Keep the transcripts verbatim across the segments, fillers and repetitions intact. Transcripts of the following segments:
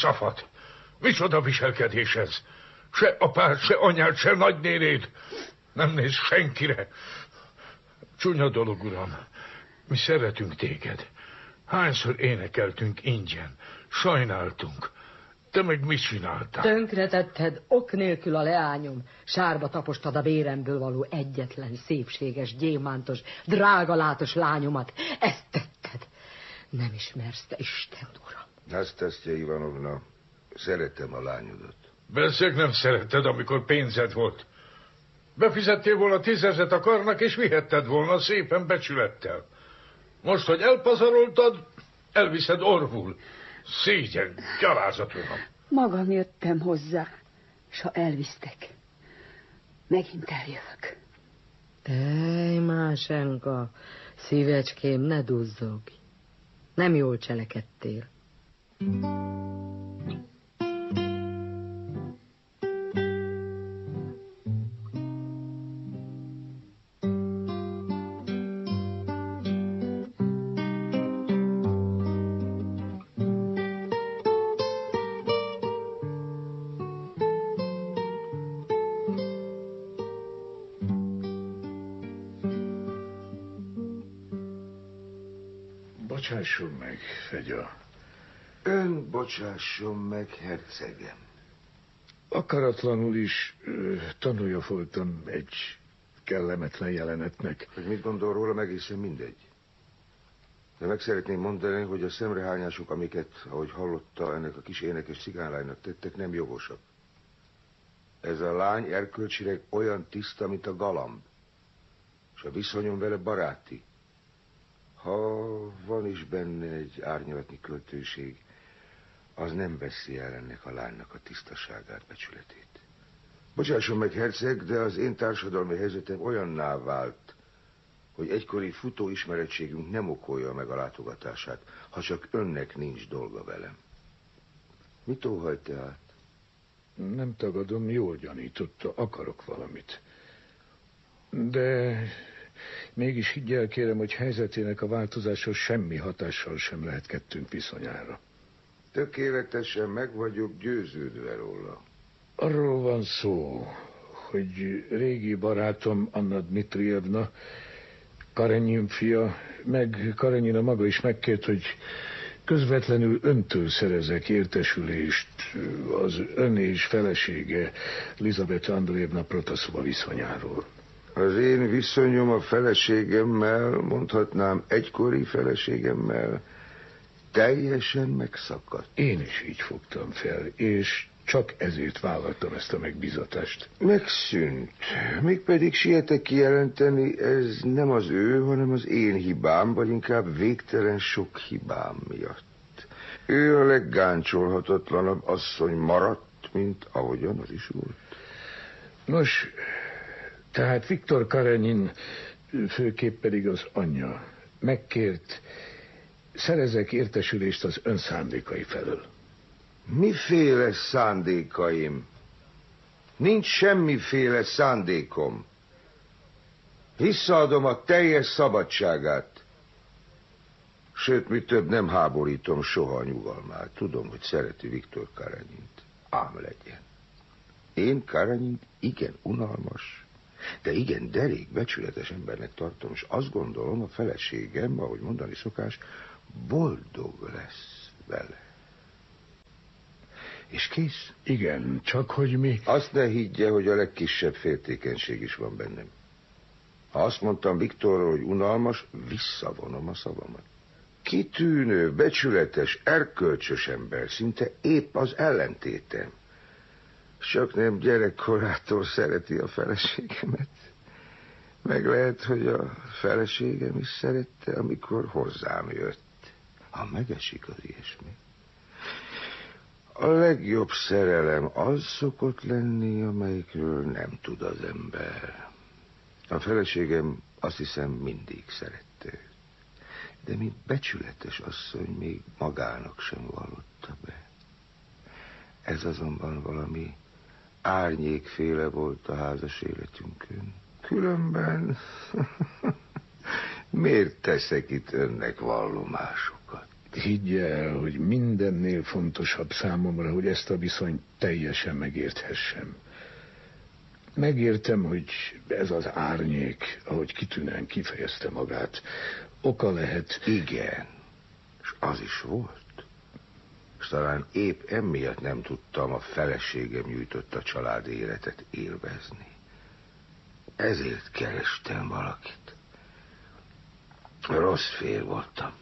Szafat, micsoda viselkedés ez? Se apád, se anyád, se nagynénéd. Nem néz senkire. Csúnya dolog, uram. Mi szeretünk téged. Hányszor énekeltünk ingyen. Sajnáltunk. Te meg mit csináltál? Tönkretetted ok nélkül a leányom. Sárba tapostad a véremből való egyetlen, szépséges, gyémántos, drágalátos lányomat. Ezt tetted. Nem ismersz te Isten, uram. Nasztasztya Ivanovna, szeretem a lányodat. Belszeg nem szeretted, amikor pénzed volt. Befizettél volna tízezret a karnak, és vihetted volna szépen becsülettel. Most, hogy elpazaroltad, elviszed orvul. Szégyen, gyalázat, uram. Magam jöttem hozzá, s ha elvisztek, megint eljövök. Ej, Másenka, szívecském, ne duzzogj. Nem jól cselekedtél. Bocsásson meg, fegya. Ön bocsásson meg, hercegem. Akaratlanul is ö, tanulja voltam egy kellemetlen jelenetnek. Hogy mit gondol róla, egészen mindegy. De meg szeretném mondani, hogy a szemrehányások, amiket, ahogy hallotta, ennek a kis énekes cigánlánynak tettek, nem jogosak. Ez a lány erkölcsileg olyan tiszta, mint a galamb. És a viszonyom vele baráti. Ha van is benne egy árnyalatnyi költőség, az nem veszi el ennek a lánynak a tisztaságát, becsületét. Bocsásson meg, herceg, de az én társadalmi helyzetem olyanná vált, hogy egykori futó ismerettségünk nem okolja meg a látogatását, ha csak önnek nincs dolga velem. Mit óhajt tehát? Nem tagadom, jól gyanította, akarok valamit. De mégis higgyel, kérem, hogy helyzetének a változása semmi hatással sem lehet kettőnk viszonyára. Tökéletesen meg vagyok győződve róla. Arról van szó, hogy régi barátom Anna Dmitrievna, Karenin fia, meg Karenina maga is megkért, hogy közvetlenül öntől szerezek értesülést az ön és felesége Lizaveta Andrejevna Protaszova viszonyáról. Az én viszonyom a feleségemmel, mondhatnám egykori feleségemmel, teljesen megszakadt. Én is így fogtam fel, és csak ezért vállaltam ezt a megbízatást. Megszűnt. Mégpedig sietek kijelenteni, ez nem az ő, hanem az én hibám, vagy inkább végtelen sok hibám miatt. Ő a leggáncsolhatatlanabb asszony maradt, mint ahogyan az is volt. Nos, tehát Viktor Karenin, főképp pedig az anyja, megkért, szerezek értesülést az ön szándékai felől. Miféle szándékaim? Nincs semmiféle szándékom. Visszaadom a teljes szabadságát. Sőt, mi több, nem háborítom soha a nyugalmát. Tudom, hogy szereti Viktor Karenint. Ám legyen. Én Karenint igen unalmas, de igen derék, becsületes embernek tartom, és azt gondolom, a feleségem, ahogy mondani szokás, boldog lesz vele. És kész? Igen, csak hogy mi... Azt ne higgye, hogy a legkisebb féltékenység is van bennem. Ha azt mondtam Viktorról, hogy unalmas, visszavonom a szavamat. Kitűnő, becsületes, erkölcsös ember, szinte épp az ellentétem. Csak nem gyerekkorától szereti a feleségemet. Meg lehet, hogy a feleségem is szerette, amikor hozzám jött. Ha megesik az ilyesmi. A legjobb szerelem az szokott lenni, amelyikről nem tud az ember. A feleségem azt hiszem mindig szerette. De mint becsületes asszony még magának sem vallotta be. Ez azonban valami árnyékféle volt a házas életünkön. Különben miért teszek itt önnek vallomásokat? Higgy el, hogy mindennél fontosabb számomra, hogy ezt a viszonyt teljesen megérthessem. Megértem, hogy ez az árnyék, ahogy kitűnően kifejezte magát, oka lehet... Igen, és az is volt. És talán épp emiatt nem tudtam a feleségem nyújtotta család életet élvezni. Ezért kerestem valakit. Rossz fél voltam.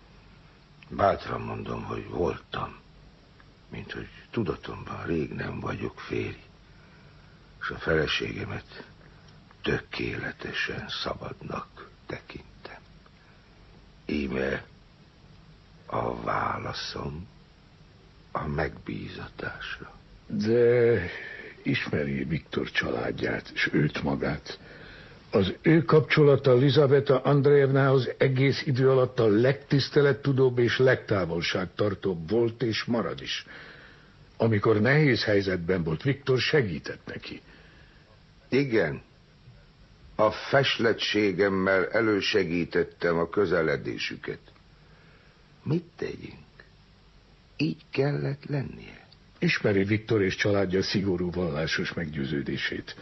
Bátran mondom, hogy voltam, mint hogy tudatomban rég nem vagyok férj, és a feleségemet tökéletesen szabadnak tekintem. Íme a válaszom a megbízatásra. De ismeri Viktor családját, és őt magát. Az ő kapcsolata Lizaveta Andrejevnához egész idő alatt a legtisztelettudóbb és legtávolságtartóbb volt és marad is. Amikor nehéz helyzetben volt, Viktor segített neki. Igen. A feslettségemmel elősegítettem a közeledésüket. Mit tegyünk? Így kellett lennie. Ismeri Viktor és családja szigorú vallásos meggyőződését.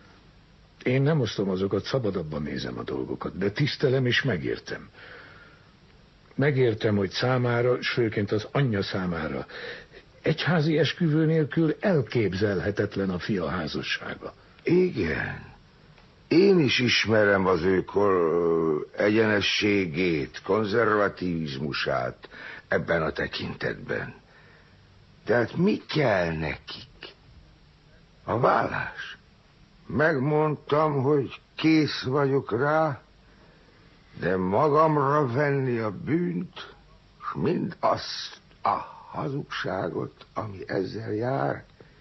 Én nem osztom azokat, szabadabban nézem a dolgokat, de tisztelem és megértem. Megértem, hogy számára, s főként az anyja számára egyházi esküvő nélkül elképzelhetetlen a fia házassága. Igen. Én is ismerem az ő kor egyenességét, konzervativizmusát ebben a tekintetben. Tehát mi kell nekik? A vállás. Megmondtam, hogy kész vagyok rá, de magamra venni a bűnt, és mind azt a hazugságot, ami ezzel jár,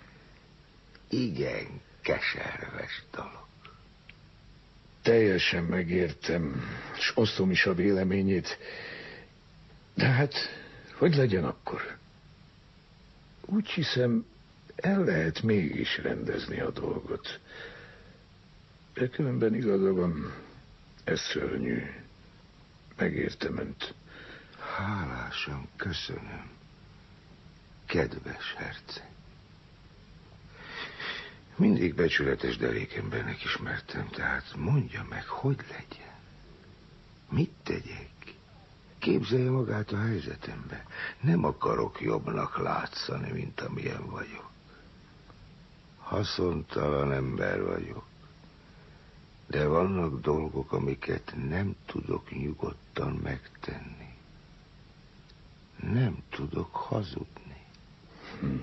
igen keserves dolog. Teljesen megértem, és osztom is a véleményét, de hát, hogy legyen akkor? Úgy hiszem, el lehet mégis rendezni a dolgot. De különben igaza van, ez szörnyű. Megértem önt. Hálásan köszönöm, kedves herceg. Mindig becsületes derékembernek ismertem, tehát mondja meg, hogy legyen. Mit tegyek? Képzelje magát a helyzetembe. Nem akarok jobbnak látszani, mint amilyen vagyok. Haszontalan ember vagyok. De vannak dolgok, amiket nem tudok nyugodtan megtenni. Nem tudok hazudni. Hm.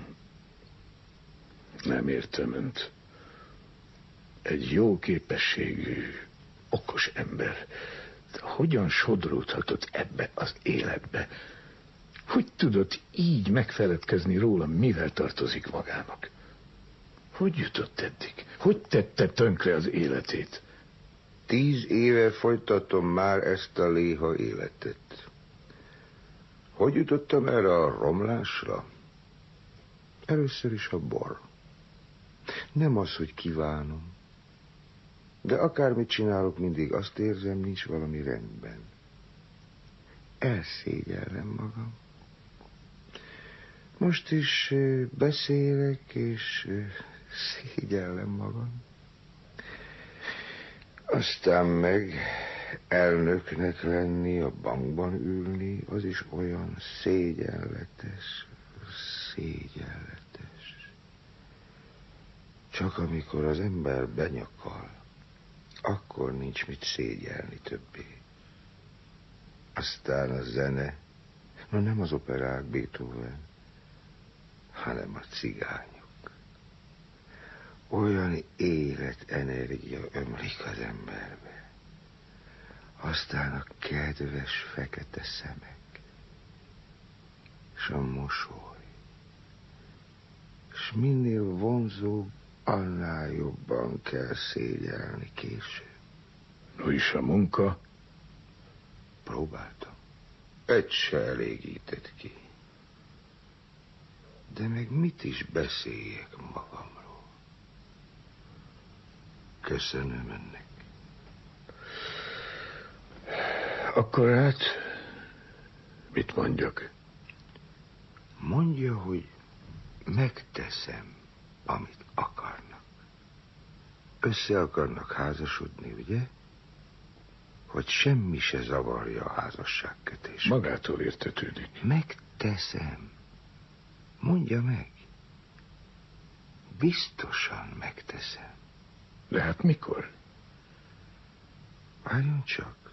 Nem értem önt. Egy jó képességű, okos ember. De hogyan sodródhatott ebbe az életbe? Hogy tudott így megfeledkezni róla, mivel tartozik magának? Hogy jutott eddig? Hogy tette tönkre az életét? Tíz éve folytatom már ezt a léha életet. Hogy jutottam erre a romlásra? Először is a bor. Nem az, hogy kívánom. De akármit csinálok, mindig azt érzem, nincs valami rendben. Elszégyellem magam. Most is beszélek, és szégyellem magam. Aztán meg elnöknek lenni, a bankban ülni, az is olyan szégyenletes, szégyenletes. Csak amikor az ember benyakal, akkor nincs mit szégyelni többé. Aztán a zene, no nem az operák, Beethoven, hanem a cigányok. Olyan életenergia ömlik az emberbe. Aztán a kedves fekete szemek, és a mosoly. És minél vonzóbb, annál jobban kell szégyelni később. No és a munka? Próbáltam. Egy se elégített ki. De meg mit is beszéljek magamról? Köszönöm ennek. Akkor hát Mit mondjak? Mondja, hogy megteszem, amit akarnak. Össze akarnak házasodni, ugye? Hogy semmi se zavarja a házasságkötés. Magától értetődik. Megteszem. Mondja meg. Biztosan megteszem. De hát mikor? Várjon csak.